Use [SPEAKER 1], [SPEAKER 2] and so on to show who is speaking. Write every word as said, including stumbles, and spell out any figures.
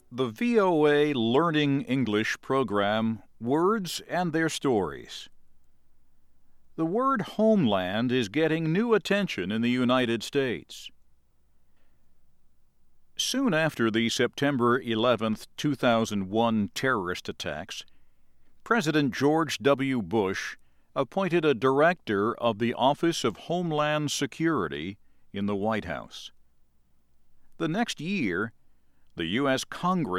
[SPEAKER 1] The V O A Learning English program, Words and Their Stories. The word homeland is getting new attention in the United States. Soon after the September eleventh, two thousand one terrorist attacks, President George W. Bush appointed a director of the Office of Homeland Security in the White House. The next year, the U S Congress